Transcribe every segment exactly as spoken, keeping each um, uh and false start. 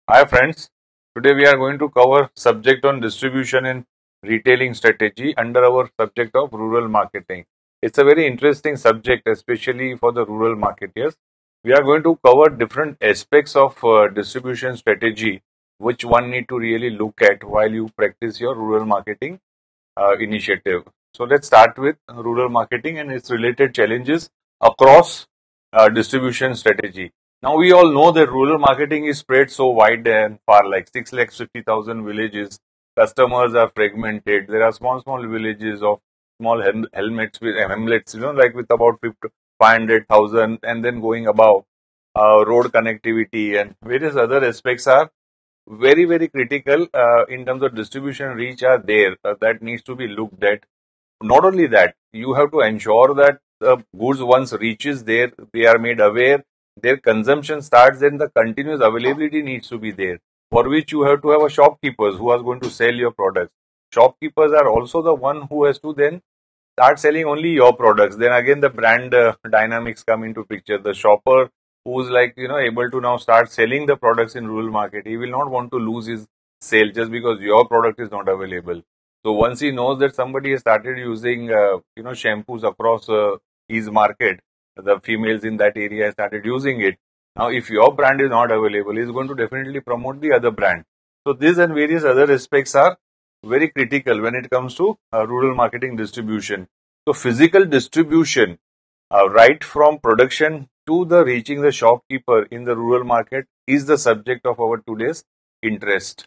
Hi friends, today we are going to cover subject on distribution and retailing strategy under our subject of rural marketing. It's a very interesting subject, especially for the rural marketers. We are going to cover different aspects of uh, distribution strategy, which one need to really look at while you practice your rural marketing uh, initiative. So let's start with rural marketing and its related challenges across uh, distribution strategy. Now we all know that rural marketing is spread so wide and far, like six lakh fifty thousand villages. Customers are fragmented. There are small, small villages of small hel- helmets with hamlets, you know, like with about five hundred thousand, and then going above. Uh, road connectivity and various other aspects are very very critical uh, in terms of distribution reach are there uh, that needs to be looked at. Not only that, you have to ensure that the goods once reaches there, they are made aware, their consumption starts, then the continuous availability needs to be there, for which you have to have a shopkeepers who are going to sell your products. Shopkeepers are also the one who has to then start selling only your products. Then again the brand uh, dynamics come into picture. The shopper who's like you know able to now start selling the products in rural market, he will not want to lose his sale just because your product is not available. So once he knows that somebody has started using uh, you know shampoos across uh, his market, the females in that area have started using it. Now if your brand is not available, he is going to definitely promote the other brand. So this and various other aspects are very critical when it comes to uh, rural marketing distribution. So physical distribution, uh, right from production to the reaching the shopkeeper in the rural market, is the subject of our today's interest.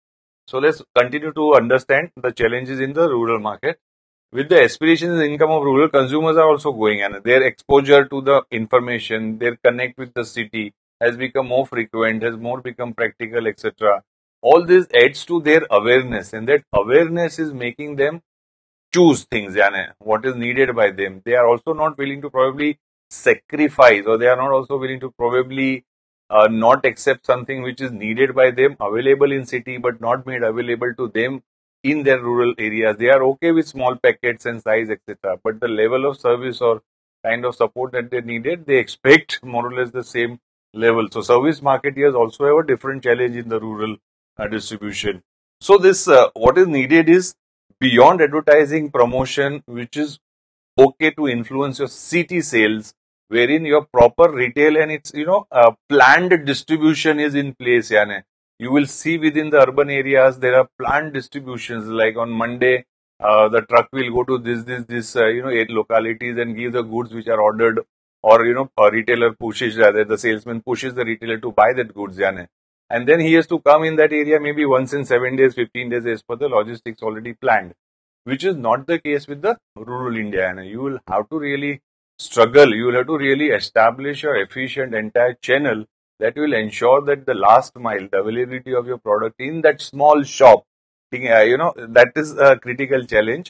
So let's continue to understand the challenges in the rural market. With the aspirations and income of rural consumers are also going, and their exposure to the information, their connect with the city has become more frequent, has more become practical, et cetera. All this adds to their awareness, and that awareness is making them choose things, yani, what is needed by them. They are also not willing to probably sacrifice, or they are not also willing to probably uh, not accept something which is needed by them, available in city, but not made available to them in their rural areas. They are okay with small packets and size, et cetera. But the level of service or kind of support that they needed, they expect more or less the same level. So service marketeers also have a different challenge in the rural uh, distribution. So this uh, what is needed is beyond advertising promotion, which is okay to influence your city sales, wherein your proper retail and its you know uh, planned distribution is in place. Yani. You will see within the urban areas there are planned distributions, like on Monday uh, the truck will go to this this this uh, you know eight localities and give the goods which are ordered, or you know a retailer pushes, rather the salesman pushes the retailer to buy that goods. Yani. And then he has to come in that area maybe once in seven days, fifteen days as per the logistics already planned, which is not the case with the rural India. And you will have to really struggle. You will have to really establish your efficient entire channel that will ensure that the last mile, the availability of your product in that small shop, uh, you know, that is a critical challenge.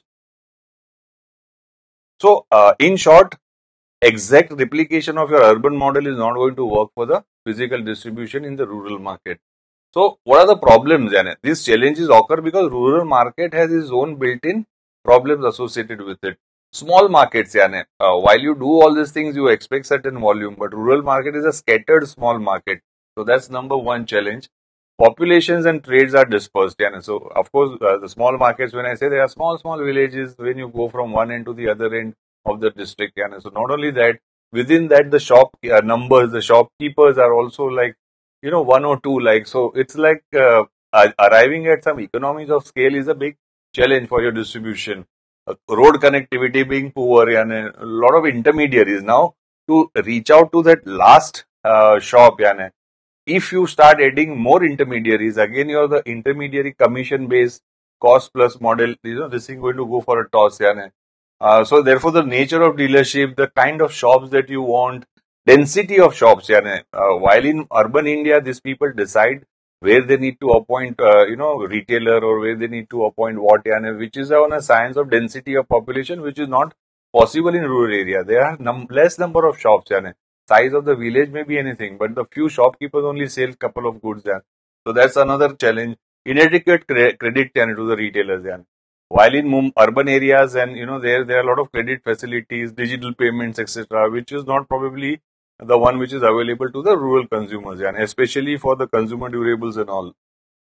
So, uh, in short, exact replication of your urban model is not going to work for the physical distribution in the rural market. So, what are the problems? Yani? These challenges occur because rural market has its own built-in problems associated with it. Small markets, yani, uh, while you do all these things, you expect certain volume, but rural market is a scattered small market. So that's number one challenge. Populations and trades are dispersed. Yani. So of course, uh, the small markets, when I say they are small, small villages, when you go from one end to the other end of the district. Yani. So not only that, within that, the shop uh, numbers, the shopkeepers are also like you know one or two, like, so it's like uh, arriving at some economies of scale is a big challenge for your distribution. Uh, road connectivity being poor, and a lot of intermediaries now to reach out to that last uh, shop. Yani. If you start adding more intermediaries, again you're the intermediary commission based cost plus model, you know this is going to go for a toss. Yani. Uh, so therefore, the nature of dealership, the kind of shops that you want, density of shops. Yani, uh, while in urban India, these people decide where they need to appoint, uh, you know, retailer, or where they need to appoint what, yani, which is on a science of density of population, which is not possible in rural area. There are num less number of shops. Yani. Size of the village may be anything, but the few shopkeepers only sell couple of goods. Yani. So that's another challenge. Inadequate cre credit yani, to the retailers. Yani. While in Mum urban areas, and you know there there are a lot of credit facilities, digital payments, et cetera, which is not probably the one which is available to the rural consumers, and especially for the consumer durables and all.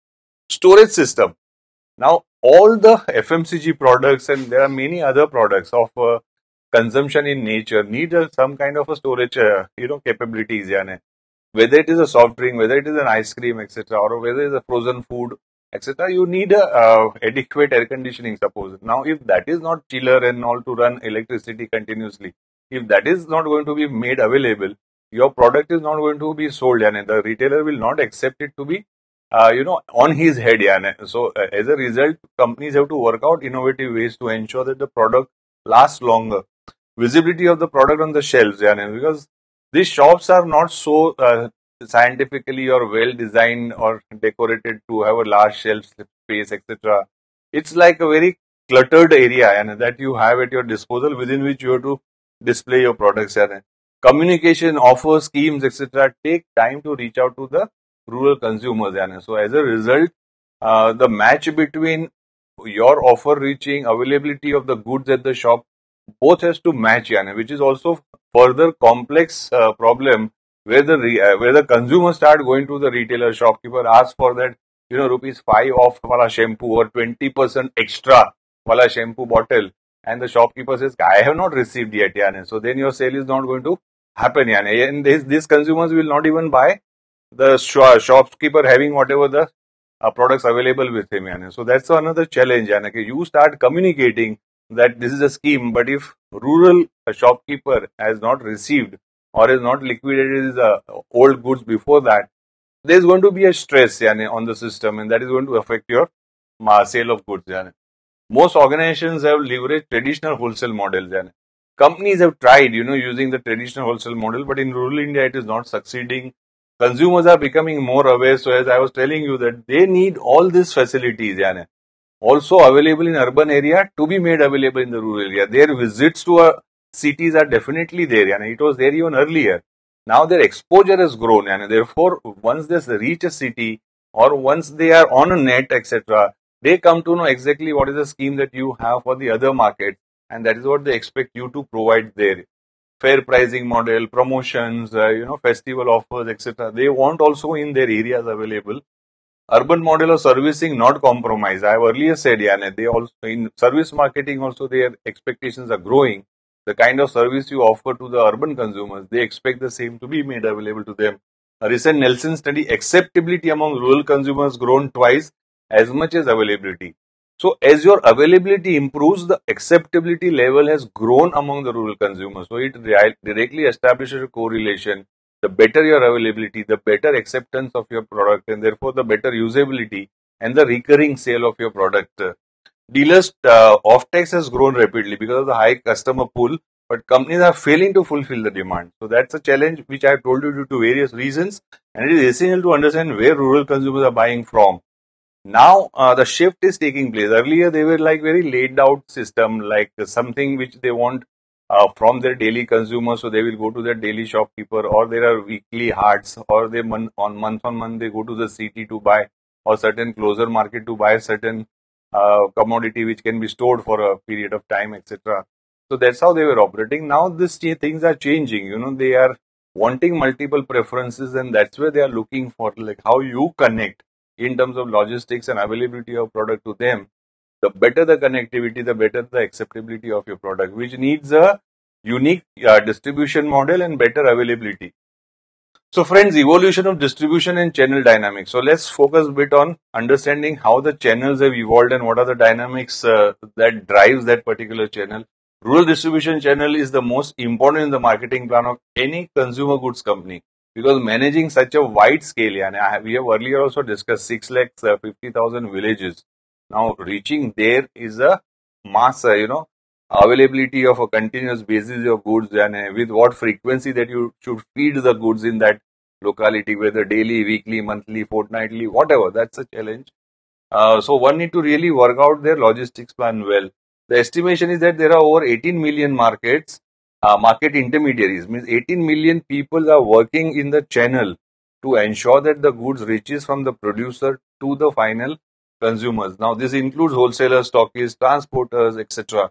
Storage system. Now, all the F M C G products and there are many other products of uh, consumption in nature need uh, some kind of a storage, uh, you know, capabilities. Yani. Whether it is a soft drink, whether it is an ice cream, et cetera, or whether it is a frozen food, et cetera, you need a uh, adequate air conditioning. Suppose now, if that is not chiller and all to run electricity continuously, if that is not going to be made available, your product is not going to be sold, and the retailer will not accept it to be, uh, you know, on his head. Yani. So uh, as a result, companies have to work out innovative ways to ensure that the product lasts longer. Visibility of the product on the shelves, yani, because these shops are not so uh, scientifically or well designed or decorated to have a large shelf space, et cetera. It's like a very cluttered area and that you have at your disposal within which you have to display your products. And communication, offers, schemes, et cetera take time to reach out to the rural consumers. And so as a result, uh, the match between your offer reaching, availability of the goods at the shop, both has to match, yani, which is also further complex uh, problem where the re, uh, where the consumer start going to the retailer shopkeeper, ask for that, you know, rupees five off wala shampoo or twenty percent extra wala shampoo bottle, and the shopkeeper says, I have not received yet, yani. So then your sale is not going to happen, yani. And this, these consumers will not even buy the sh- shopkeeper having whatever the uh, products available with him, yani. So that's another challenge, yani. You start communicating that this is a scheme, but if rural shopkeeper has not received or has not liquidated his uh, old goods before that, there is going to be a stress, yani, on the system, and that is going to affect your uh, sale of goods. Yani. Most organizations have leveraged traditional wholesale models. Yani. Companies have tried, you know, using the traditional wholesale model, but in rural India it is not succeeding. Consumers are becoming more aware. So as I was telling you that they need all these facilities, yani, also available in urban area to be made available in the rural area. Their visits to uh, cities are definitely there, and it was there even earlier. Now their exposure has grown, and therefore once they reach a city or once they are on a net, et cetera, they come to know exactly what is the scheme that you have for the other market, and that is what they expect you to provide there. Fair pricing model, promotions, uh, you know, festival offers, et cetera. They want also in their areas available. Urban model of servicing, not compromise. I have earlier said, yeah, they also in service marketing also their expectations are growing. The kind of service you offer to the urban consumers, they expect the same to be made available to them. A recent Nielsen study, acceptability among rural consumers grown twice as much as availability. So as your availability improves, the acceptability level has grown among the rural consumers. So it directly establishes a correlation. The better your availability, the better acceptance of your product, and therefore the better usability and the recurring sale of your product. Dealers' uh, off-takes has grown rapidly because of the high customer pool, but companies are failing to fulfill the demand. So that's a challenge which I have told you due to various reasons, and it is essential to understand where rural consumers are buying from. Now uh, the shift is taking place. Earlier they were like very laid out system, like something which they want uh, from their daily consumers, so they will go to their daily shopkeeper, or there are weekly hearts, or they mon- on month on month they go to the city to buy, or certain closer market to buy certain uh, commodity which can be stored for a period of time, et cetera. So that's how they were operating. Now these things are changing. You know, they are wanting multiple preferences, and that's where they are looking for, like, how you connect in terms of logistics and availability of product to them. The better the connectivity, the better the acceptability of your product, which needs a unique uh, distribution model and better availability. So friends, evolution of distribution and channel dynamics. So let's focus a bit on understanding how the channels have evolved and what are the dynamics uh, that drives that particular channel. Rural distribution channel is the most important in the marketing plan of any consumer goods company, because managing such a wide scale, and I have, we have earlier also discussed six lakh fifty thousand villages. Now reaching there is a mass, uh, you know, availability of a continuous basis of goods, and uh, with what frequency that you should feed the goods in that locality, whether daily, weekly, monthly, fortnightly, whatever. That's a challenge. Uh, so one need to really work out their logistics plan well. The estimation is that there are over eighteen million markets, uh, market intermediaries, means eighteen million people are working in the channel to ensure that the goods reaches from the producer to the final consumers. Now this includes wholesalers, stockists, transporters, et cetera.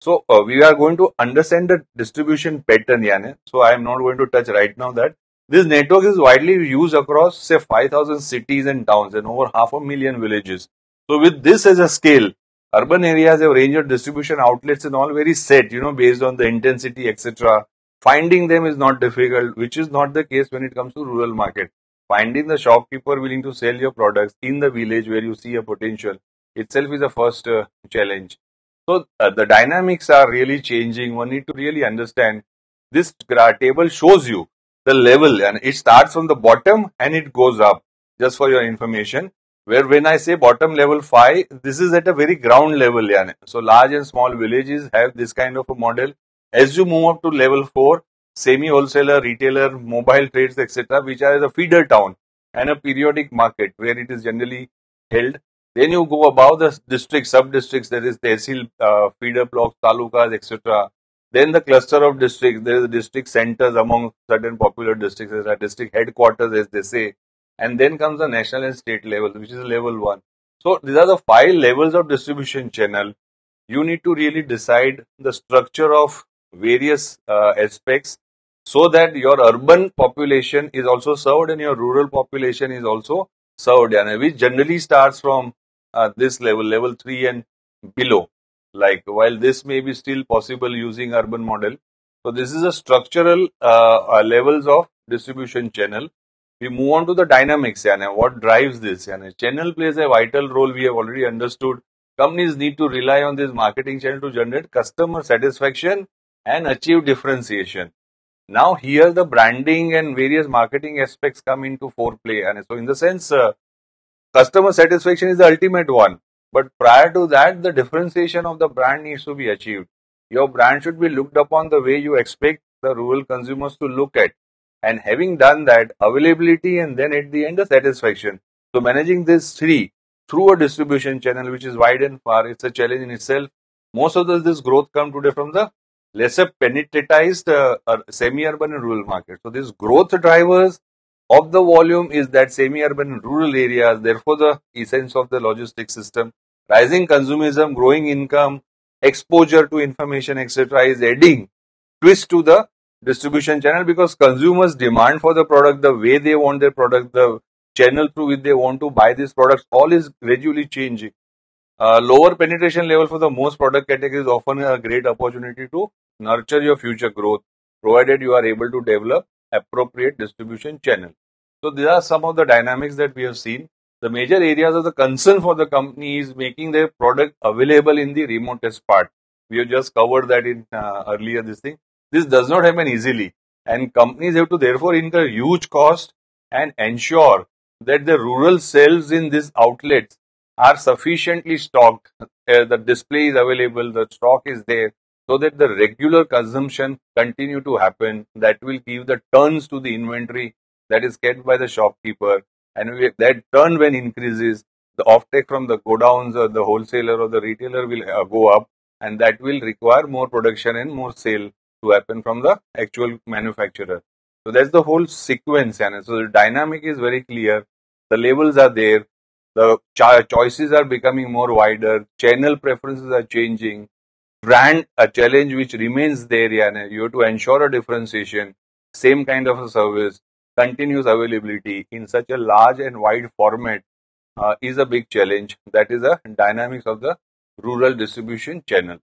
So uh, we are going to understand the distribution pattern, yani. So I am not going to touch right now that this network is widely used across say five thousand cities and towns and over half a million villages. So with this as a scale, urban areas have range of distribution outlets and all very set, you know, based on the intensity, et cetera. Finding them is not difficult, which is not the case when it comes to rural market. Finding the shopkeeper willing to sell your products in the village where you see a potential itself is a first uh, challenge. So uh, the dynamics are really changing. One need to really understand. This gra- table shows you the level, and it starts from the bottom and it goes up. Just for your information, where when I say bottom level five, this is at a very ground level. Yani. So large and small villages have this kind of a model. As you move up to level four, semi wholesaler, retailer, mobile trades, et cetera, which are the feeder town and a periodic market where it is generally held. Then you go above the district, sub-districts, there is tehsil, uh, feeder blocks, talukas, et cetera. Then the cluster of districts, there is the district centers among certain popular districts, there are district headquarters as they say. And then comes the national and state level, which is level one. So these are the five levels of distribution channel. You need to really decide the structure of various uh, aspects so that your urban population is also served and your rural population is also served, and which generally starts from uh, this level, level three and below. Like while this may be still possible using urban model, so this is a structural uh, uh, levels of distribution channel. We move on to the dynamics, yani, what drives this. Yani. Channel plays a vital role. We have already understood. Companies need to rely on this marketing channel to generate customer satisfaction and achieve differentiation. Now here the branding and various marketing aspects come into foreplay, and so in the sense uh, customer satisfaction is the ultimate one, but prior to that the differentiation of the brand needs to be achieved. Your brand should be looked upon the way you expect the rural consumers to look at, and having done that, availability and then at the end the satisfaction. So managing these three through a distribution channel which is wide and far, it's a challenge in itself. Most of this, this growth come today from the lesser penetratized uh, uh, semi-urban and rural market. So these growth drivers of the volume is that semi-urban and rural areas, therefore the essence of the logistics system, rising consumerism, growing income, exposure to information, et cetera is adding twist to the distribution channel because consumers demand for the product, the way they want their product, the channel through which they want to buy these products, all is gradually changing. Uh, lower penetration level for the most product categories often a great opportunity to nurture your future growth, provided you are able to develop appropriate distribution channel. So these are some of the dynamics that we have seen. The major areas of the concern for the company is making their product available in the remotest part. We have just covered that in uh, earlier this thing. This does not happen easily, and companies have to therefore incur huge cost and ensure that the rural sales in these outlets are sufficiently stocked, uh, the display is available, the stock is there, so that the regular consumption continue to happen. That will give the turns to the inventory that is kept by the shopkeeper, and we, that turn when increases, the offtake from the godowns or the wholesaler or the retailer will uh, go up, and that will require more production and more sale to happen from the actual manufacturer. So that's the whole sequence, and so the dynamic is very clear. The labels are there. The cho- choices are becoming more wider. Channel preferences are changing. Brand a challenge which remains there. Yani. You have to ensure a differentiation. Same kind of a service. Continuous availability in such a large and wide format uh, is a big challenge. That is the dynamics of the rural distribution channel.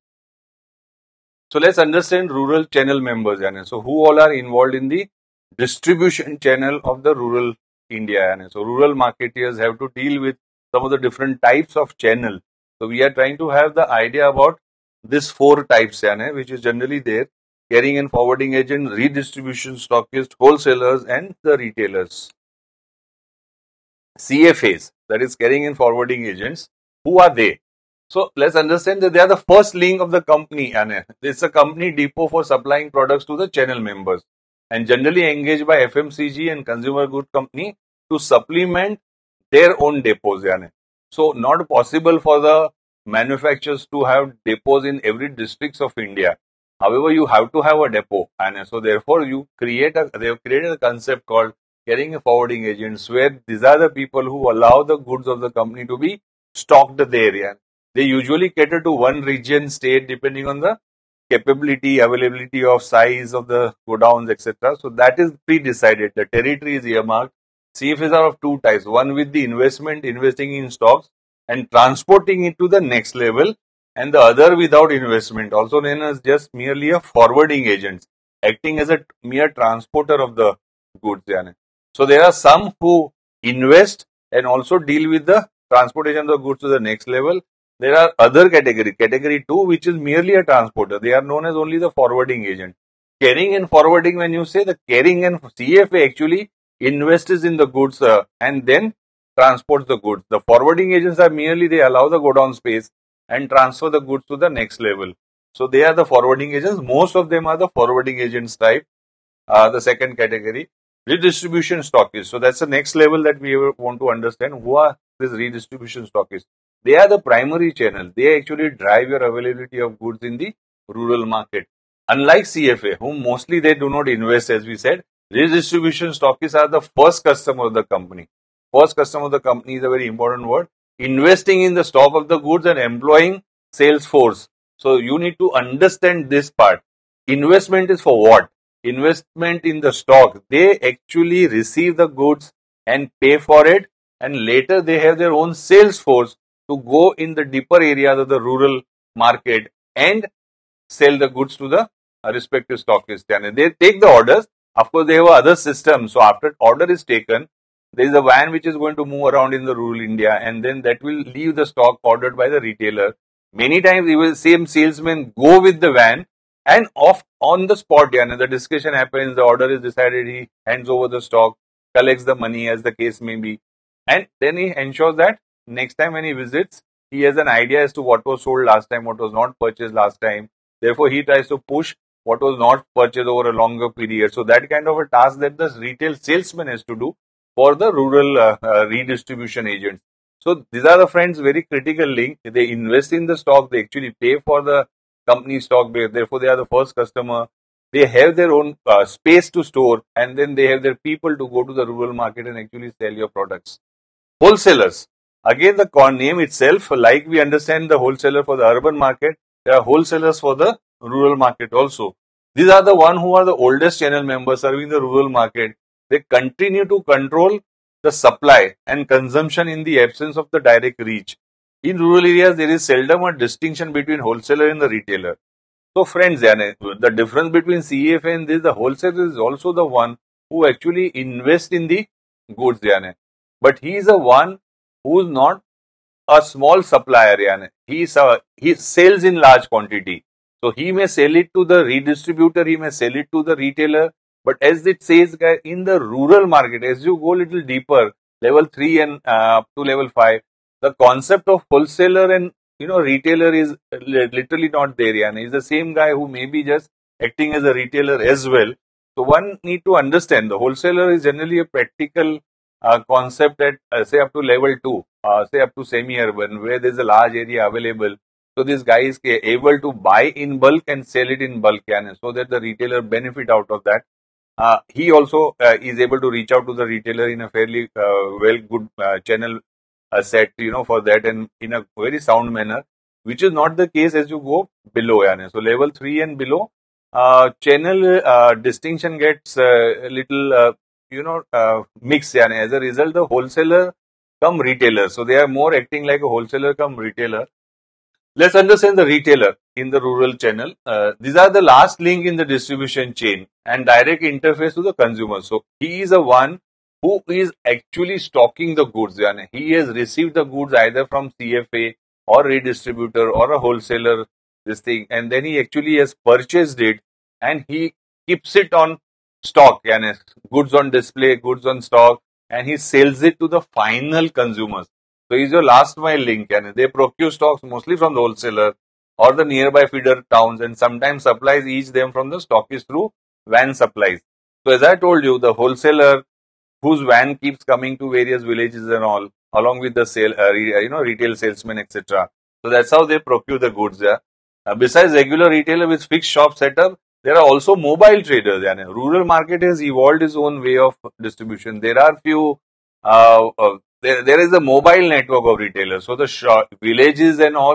So let's understand rural channel members. Yani. So who all are involved in the distribution channel of the rural India. Yani. So rural marketeers have to deal with some of the different types of channel. So we are trying to have the idea about this four types, yani, which is generally there: carrying and forwarding agent, redistribution stockist, wholesalers, and the retailers. C F As, that is carrying and forwarding agents, who are they? So let's understand that they are the first link of the company. Yani. It's a company depot for supplying products to the channel members and generally engaged by F M C G and consumer good company to supplement their own depots. Yani. So not possible for the manufacturers to have depots in every districts of India. However, you have to have a depot, and so therefore you create a they have created a concept called carrying and forwarding agents, where these are the people who allow the goods of the company to be stocked there. Yeah. They usually cater to one region, state, depending on the capability, availability of size of the godowns, et cetera. So that is pre-decided. The territory is earmarked. C F As are of two types. One with the investment, investing in stocks and transporting it to the next level, and the other without investment, also known as just merely a forwarding agent, acting as a mere transporter of the goods. So there are some who invest and also deal with the transportation of the goods to the next level. There are other category, category two, which is merely a transporter. They are known as only the forwarding agent. Carrying and forwarding, when you say the carrying and C F A actually invests in the goods uh, and then transports the goods. The forwarding agents are merely they allow the godown space and transfer the goods to the next level. So they are the forwarding agents. Most of them are the forwarding agents type. Uh, the second category, redistribution stockists. So that's the next level that we want to understand. Who are these redistribution stockists? They are the primary channel. They actually drive your availability of goods in the rural market. Unlike C F A, whom mostly they do not invest, as we said, redistribution stockists are the first customer of the company. First customer of the company is a very important word. Investing in the stock of the goods and employing sales force. So you need to understand this part. Investment is for what? Investment in the stock. They actually receive the goods and pay for it, and later they have their own sales force to go in the deeper areas of the rural market and sell the goods to the respective stockists. And they take the orders. Of course, they have other systems. So after order is taken, there is a van which is going to move around in the rural India, and then that will leave the stock ordered by the retailer. Many times, even same salesman go with the van and off on the spot. Yeah, and the discussion happens, the order is decided, he hands over the stock, collects the money as the case may be, and then he ensures that next time when he visits, he has an idea as to what was sold last time, what was not purchased last time. Therefore, he tries to push what was not purchased over a longer period. So that kind of a task that the retail salesman has to do for the rural uh, uh, redistribution agents. So these are the friends very critical link. They invest in the stock, they actually pay for the company stock, therefore they are the first customer. They have their own uh, space to store, and then they have their people to go to the rural market and actually sell your products. Wholesalers. Again, the name itself, like we understand the wholesaler for the urban market, there are wholesalers for the rural market also. These are the one who are the oldest channel members serving the rural market. They continue to control the supply and consumption in the absence of the direct reach. In rural areas, there is seldom a distinction between wholesaler and the retailer. So friends, the difference between C F A and this, the wholesaler is also the one who actually invests in the goods. But he is the one who is not a small supplier. He, is a, he sells in large quantity. So he may sell it to the redistributor, he may sell it to the retailer. But as it says, in the rural market, as you go a little deeper, level three and uh, up to level five, the concept of wholesaler and you know retailer is literally not there. Yeah. He's the same guy who may be just acting as a retailer as well. So one need to understand the wholesaler is generally a practical uh, concept at uh, say up to level two, uh, say up to semi-urban, where there's a large area available. So this guy is able to buy in bulk and sell it in bulk, yeah, so that the retailer benefit out of that. Uh, he also uh, is able to reach out to the retailer in a fairly uh, well good uh, channel uh, set, you know, for that and in a very sound manner, which is not the case as you go below. Yani. So level three and below, uh, channel uh, distinction gets uh, a little, uh, you know, uh, mixed. Yani. As a result, the wholesaler come retailer. So they are more acting like a wholesaler come retailer. Let's understand the retailer in the rural channel. Uh, these are the last link in the distribution chain and direct interface to the consumer. So he is the one who is actually stocking the goods. Yani he has received the goods either from C F A or redistributor or a wholesaler, this thing, and then he actually has purchased it and he keeps it on stock. Yani goods on display, goods on stock, and he sells it to the final consumers. So is your last mile link, and they procure stocks mostly from the wholesaler or the nearby feeder towns, and sometimes supplies each them from the stockist through van supplies. So as I told you, the wholesaler whose van keeps coming to various villages and all, along with the sale, uh, you know, retail salesmen, et cetera. So that's how they procure the goods. Yeah. Uh, besides regular retailer with fixed shop setup, there are also mobile traders. Yeah. Rural market has evolved its own way of distribution. There are few. Uh, uh, There, there is a mobile network of retailers. So the shop, villages and all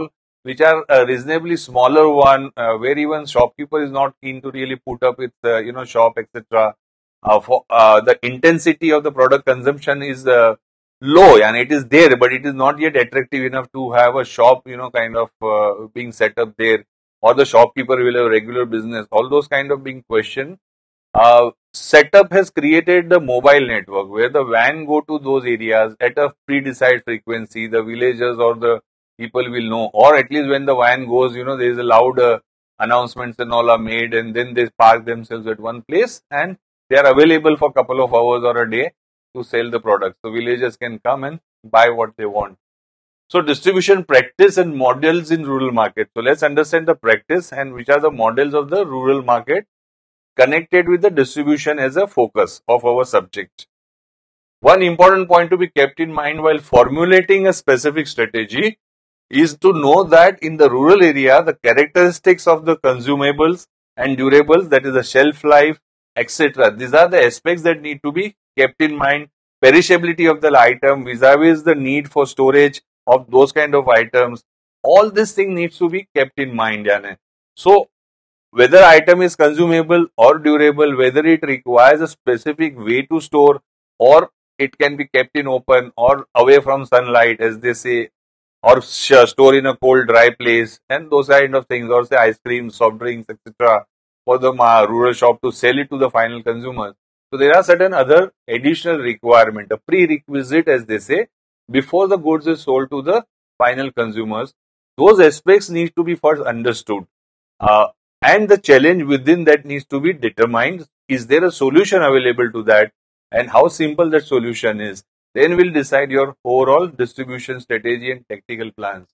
which are a reasonably smaller one, uh, where even shopkeeper is not keen to really put up with, uh, you know, shop, et cetera. Uh, for uh, the intensity of the product consumption is uh, low, and it is there, but it is not yet attractive enough to have a shop, you know, kind of uh, being set up there, or the shopkeeper will have regular business. All those kind of being questioned. Uh, setup has created the mobile network where the van go to those areas at a pre-decided frequency. The villagers or the people will know, or at least when the van goes, you know, there is a loud uh, announcements and all are made, and then they park themselves at one place and they are available for a couple of hours or a day to sell the products. So villagers can come and buy what they want. So distribution practice and models in rural market. So let's understand the practice and which are the models of the rural market connected with the distribution as a focus of our subject. One important point to be kept in mind while formulating a specific strategy is to know that in the rural area, the characteristics of the consumables and durables, that is the shelf life, et cetera. These are the aspects that need to be kept in mind. Perishability of the item vis-a-vis the need for storage of those kind of items. All this thing needs to be kept in mind. Yani. So, whether item is consumable or durable, whether it requires a specific way to store, or it can be kept in open or away from sunlight, as they say, or store in a cold, dry place, and those kind of things, or say ice cream, soft drinks, et cetera, for the rural shop to sell it to the final consumers. So there are certain other additional requirement, a prerequisite, as they say, before the goods is sold to the final consumers. Those aspects need to be first understood. Uh, and the challenge within that needs to be determined. Is there a solution available to that, and how simple that solution is? Then we'll decide your overall distribution strategy and tactical plans.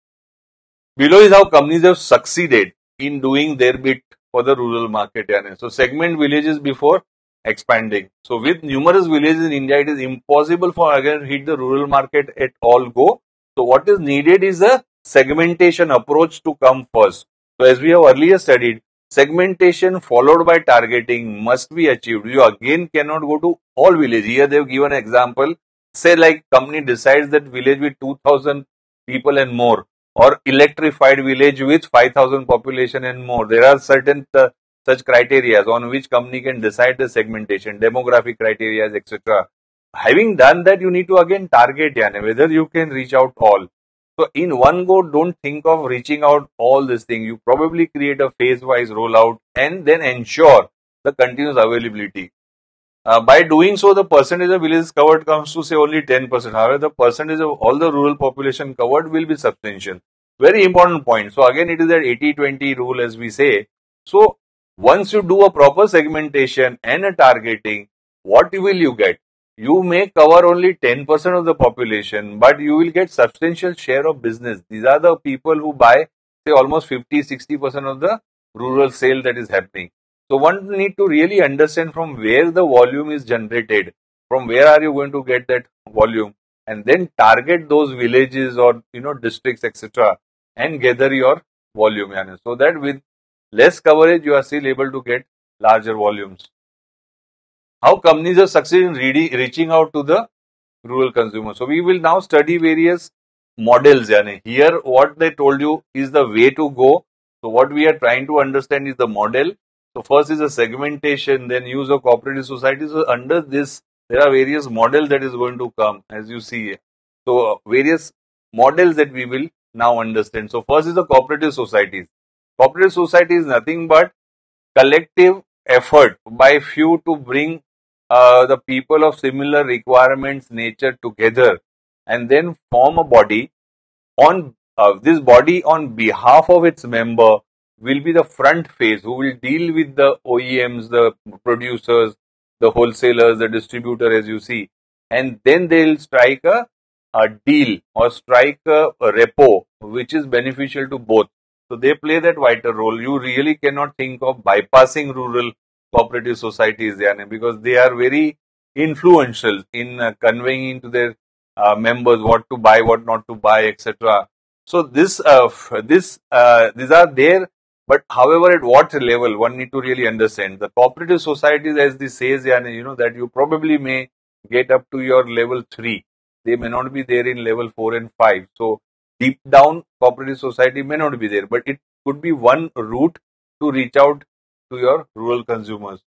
Below is how companies have succeeded in doing their bit for the rural market. So segment villages before expanding. So with numerous villages in India, it is impossible for again hit the rural market at all go. So what is needed is a segmentation approach to come first. So as we have earlier studied, segmentation followed by targeting must be achieved. You again cannot go to all villages. Here they have given an example. Say like company decides that village with two thousand people and more, or electrified village with five thousand population and more. There are certain uh, such criteria on which company can decide the segmentation, demographic criteria, et cetera. Having done that, you need to again target yani, whether you can reach out all. So in one go, don't think of reaching out all this thing. You probably create a phase-wise rollout and then ensure the continuous availability. Uh, by doing so, the percentage of villages covered comes to say only ten percent. However, the percentage of all the rural population covered will be substantial. Very important point. So again, it is that eighty twenty rule, as we say. So once you do a proper segmentation and a targeting, what will you get? You may cover only ten percent of the population, but you will get substantial share of business. These are the people who buy, say, almost fifty to sixty percent of the rural sale that is happening. So one need to really understand from where the volume is generated, from where are you going to get that volume, and then target those villages or you know districts, et cetera, and gather your volume. Yani. So that with less coverage, you are still able to get larger volumes. How companies have succeeded in re reaching out to the rural consumer. So we will now study various models. Yani. Here, what they told you is the way to go. So what we are trying to understand is the model. So first is a segmentation, then use of cooperative societies. So under this, there are various models that is going to come, as you see. So various models that we will now understand. So first is the cooperative societies. Cooperative society is nothing but collective effort by few to bring uh, the people of similar requirements, nature together, and then form a body. On uh, this body, on behalf of its member, will be the front face who will deal with the O E Ms, the producers, the wholesalers, the distributor, as you see, and then they will strike a, a deal or strike a, a repo which is beneficial to both. So they play that vital role. You really cannot think of bypassing rural cooperative societies, yani, because they are very influential in uh, conveying to their uh, members what to buy, what not to buy, et cetera. So this, uh, this, uh, these are there. But however, at what level, one need to really understand. The cooperative societies, as this says, yani, you know, that you probably may get up to your level three. They may not be there in level four and five. So deep down cooperative society may not be there, but it could be one route to reach out to your rural consumers.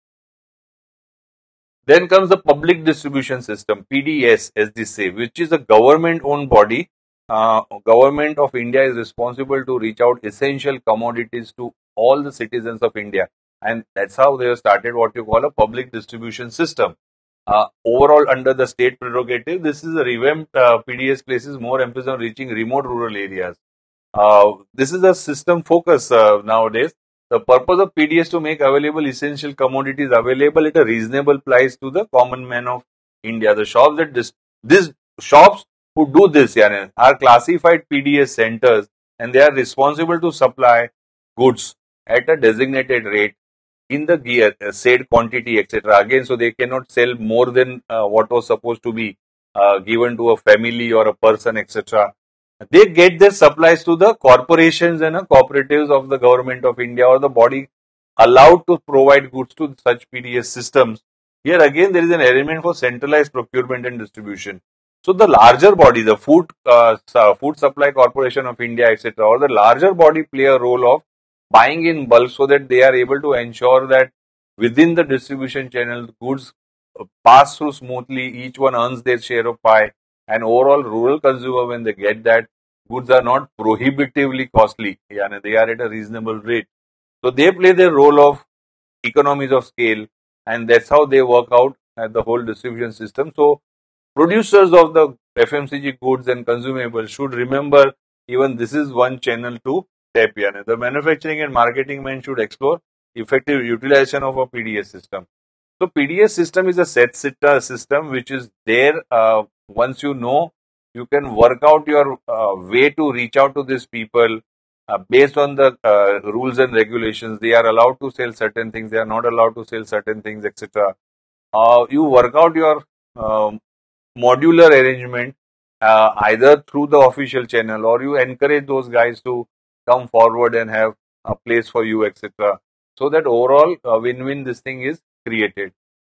Then comes the public distribution system, P D S, as they say, which is a government-owned body. Uh, Government of India is responsible to reach out essential commodities to all the citizens of India, and that's how they have started what you call a public distribution system. Uh, overall, under the state prerogative, this is a revamped uh, P D S places more emphasis on reaching remote rural areas. Uh, this is a system focus uh, nowadays. The purpose of P D S to make available essential commodities available at a reasonable price to the common man of India. The shops that this, these shops who do this yani, are classified P D S centers, and they are responsible to supply goods at a designated rate in the gear, uh, said quantity, et cetera. Again, so they cannot sell more than uh, what was supposed to be uh, given to a family or a person, et cetera. They get their supplies to the corporations and uh, cooperatives of the government of India or the body allowed to provide goods to such P D S systems. Here again, there is an element for centralized procurement and distribution. So the larger body, the Food uh, Food Supply Corporation of India, et cetera, or the larger body play a role of buying in bulk so that they are able to ensure that within the distribution channel, goods uh, pass through smoothly, each one earns their share of pie, and overall rural consumer, when they get that, goods are not prohibitively costly, yani they are at a reasonable rate. So they play their role of economies of scale, and that's how they work out at the whole distribution system. So producers of the F M C G goods and consumables should remember even this is one channel to tap. Yani the manufacturing and marketing men should explore effective utilization of a P D S system. So P D S system is a set system which is there. Uh, once you know, you can work out your uh, way to reach out to these people uh, based on the uh, rules and regulations. They are allowed to sell certain things. They are not allowed to sell certain things, et cetera. Uh, you work out your um, modular arrangement uh, either through the official channel, or you encourage those guys to come forward and have a place for you, et cetera. So that overall uh, win-win this thing is created.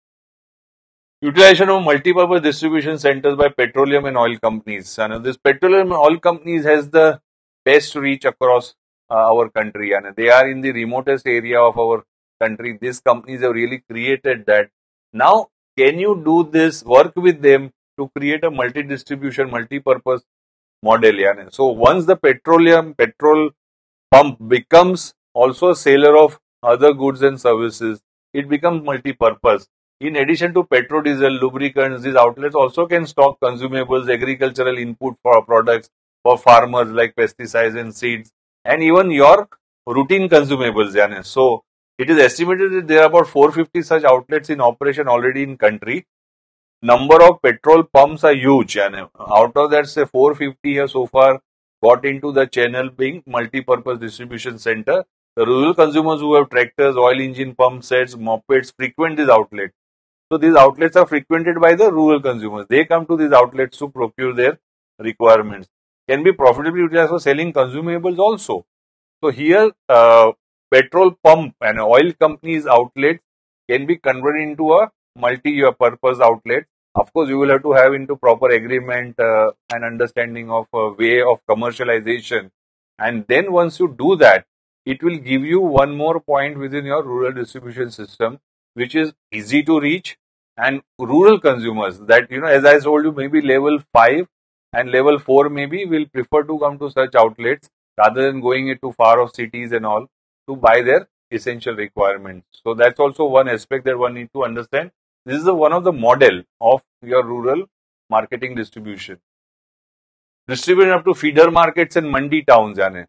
Utilization of multi-purpose distribution centers by petroleum and oil companies. And this petroleum and oil companies has the best reach across uh, our country, and they are in the remotest area of our country. These companies have really created that. Now, can you do this, work with them to create a multi-distribution, multi-purpose model? Yani? So once the petroleum, petrol pump becomes also a seller of other goods and services, it becomes multi-purpose. In addition to petrol, diesel, lubricants, these outlets also can stock consumables, agricultural input for products for farmers like pesticides and seeds, and even your routine consumables. Yani. So it is estimated that there are about four hundred fifty such outlets in operation already in country. Number of petrol pumps are huge, and out of that, say four hundred fifty have so far got into the channel being multi-purpose distribution center. The rural consumers who have tractors, oil engine pump sets, mopeds frequent these outlets. So these outlets are frequented by the rural consumers. They come to these outlets to procure their requirements. Can be profitably utilized for selling consumables also. So here, uh, petrol pump and oil companies outlets can be converted into a multi-purpose outlet. Of course, you will have to have into proper agreement uh, and understanding of a way of commercialization. And then once you do that, it will give you one more point within your rural distribution system, which is easy to reach, and rural consumers that, you know, as I told you, maybe level five and level four maybe will prefer to come to such outlets rather than going into far off cities and all to buy their essential requirements. So that's also one aspect that one need to understand. This is a, one of the model of your rural marketing distribution. Distribution up to feeder markets and mandi towns. Yani.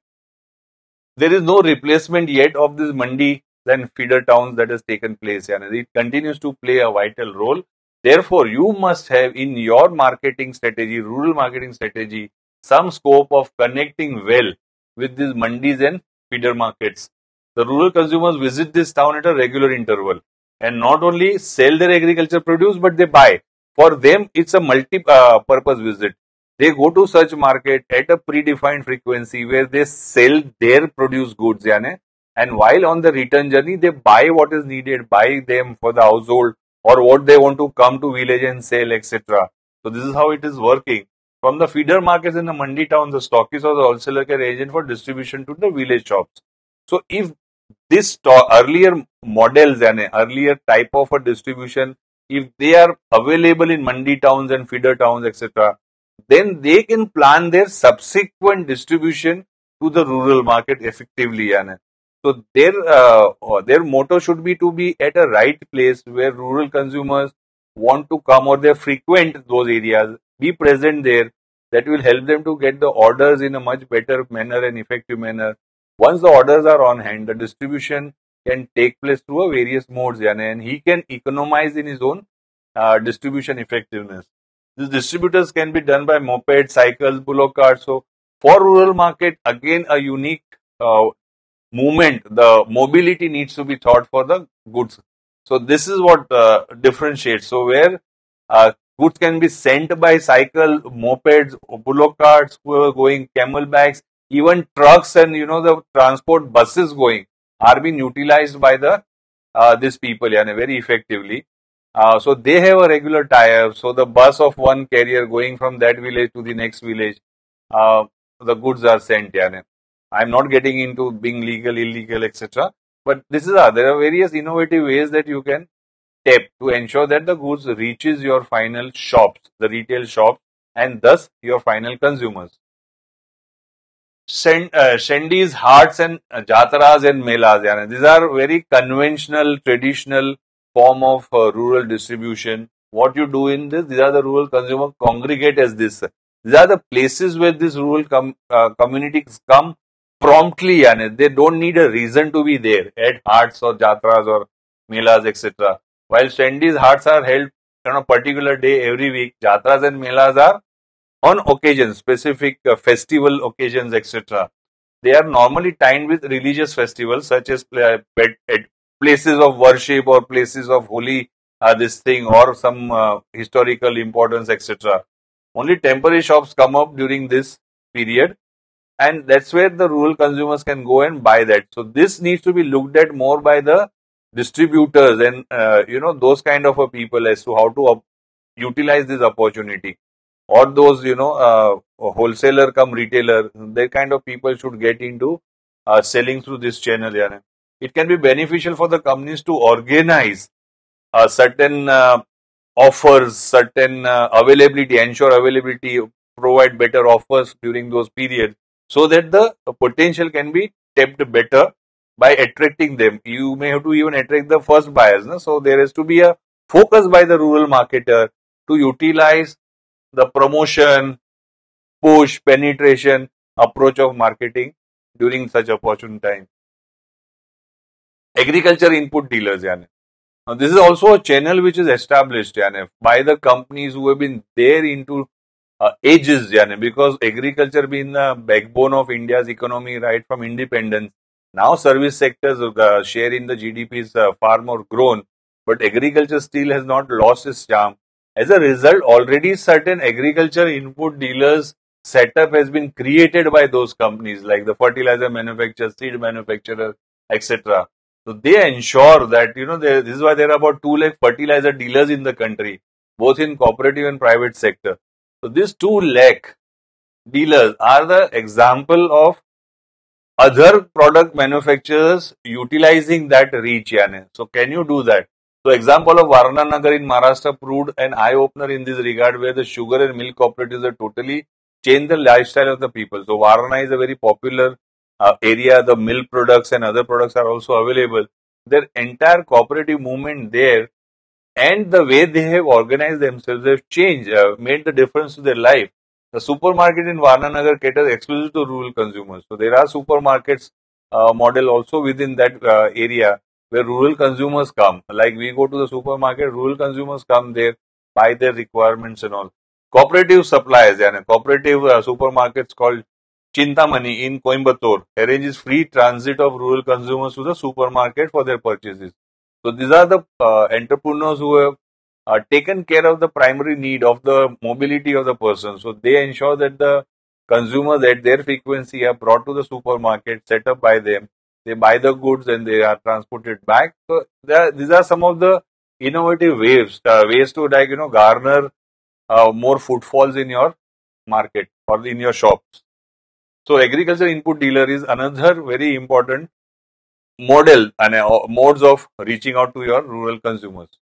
There is no replacement yet of this mandi and feeder towns that has taken place. Yani. It continues to play a vital role. Therefore, you must have in your marketing strategy, rural marketing strategy, some scope of connecting well with these mandis and feeder markets. The rural consumers visit this town at a regular interval and not only sell their agriculture produce, but they buy. For them, it's a multi-purpose uh, visit. They go to such market at a predefined frequency where they sell their produce goods, yani, and while on the return journey, they buy what is needed, buy them for the household or what they want to come to village and sell, et cetera. So this is how it is working. From the feeder markets in the mandi towns, the stockist or the wholesaler can agent for distribution to the village shops. So if this sto- earlier models and earlier type of a distribution, if they are available in mandi towns and feeder towns, et cetera, then they can plan their subsequent distribution to the rural market effectively. Yani. So their uh, their motto should be to be at a right place where rural consumers want to come or they frequent those areas, be present there. That will help them to get the orders in a much better manner and effective manner. Once the orders are on hand, the distribution can take place through a various modes, yani, and he can economize in his own uh, distribution effectiveness. These distributors can be done by mopeds, cycles, bullock carts. So for rural market, again a unique uh, movement. The mobility needs to be thought for the goods. So this is what uh, differentiates. So where uh, goods can be sent by cycle, mopeds, bullock carts who are going, camelbacks, even trucks and you know the transport buses going are being utilized by the uh, these people, yeah, very effectively. Uh, so they have a regular tie-up. So the bus of one carrier going from that village to the next village, uh, the goods are sent. Yeah, I'm not getting into being legal, illegal, et cetera. But this is uh, there are various innovative ways that you can tap to ensure that the goods reaches your final shops, the retail shops, and thus your final consumers. Shen, uh, Shandis, Hearts and uh, Jataras and Melas. Yeah, these are very conventional, traditional form of uh, rural distribution. What you do in this, these are the rural consumer congregate as this. These are the places where this rural com, uh, communities come promptly, and they don't need a reason to be there at Hearts or Jatras or Melas, et cetera. While Shandis, Hearts are held on a particular day every week, Jatras and Melas are on occasions, specific uh, festival occasions, et cetera. They are normally timed with religious festivals such as uh, places of worship or places of holy uh, this thing or some uh, historical importance, et cetera. Only temporary shops come up during this period, and that's where the rural consumers can go and buy that. So this needs to be looked at more by the distributors and uh, you know those kind of a people as to how to utilize this opportunity, or those you know uh, wholesaler come retailer, that kind of people should get into uh, selling through this channel. Yeah. It can be beneficial for the companies to organize uh, certain uh, offers, certain uh, availability, ensure availability, provide better offers during those periods so that the potential can be tapped better by attracting them. You may have to even attract the first buyers. No? So there has to be a focus by the rural marketer to utilize the promotion, push, penetration approach of marketing during such opportune time. Agriculture input dealers, yani. Now, this is also a channel which is established, yani, by the companies who have been there into uh, ages, yani, because agriculture being the backbone of India's economy right from independence. Now, service sectors uh, share in the G D P is uh, far more grown, but agriculture still has not lost its charm. As a result, already certain agriculture input dealers setup has been created by those companies like the fertilizer manufacturers, seed manufacturers, et cetera. So they ensure that, you know, there, this is why there are about two lakh fertilizer dealers in the country, both in cooperative and private sector. So these two lakh dealers are the example of other product manufacturers utilizing that reach. Yani. So can you do that? So example of Varnanagar in Maharashtra proved an eye-opener in this regard, where the sugar and milk cooperatives have totally changed the lifestyle of the people. So Varna is a very popular uh, area. The milk products and other products are also available. Their entire cooperative movement there and the way they have organized themselves have changed, uh, made the difference to their life. The supermarket in Varnanagar caters exclusive to rural consumers. So there are supermarkets uh, model also within that uh, area where rural consumers come. Like we go to the supermarket, rural consumers come there, buy their requirements and all. Cooperative suppliers, yeah, cooperative uh, supermarkets called Chintamani in Coimbatore arranges free transit of rural consumers to the supermarket for their purchases. So these are the uh, entrepreneurs who have uh, taken care of the primary need of the mobility of the person. So they ensure that the consumers at their frequency are brought to the supermarket, set up by them. They buy the goods and they are transported back. So there, these are some of the innovative ways, uh, ways to like you know garner uh, more footfalls in your market or in your shops. So agriculture input dealer is another very important model and uh, modes of reaching out to your rural consumers.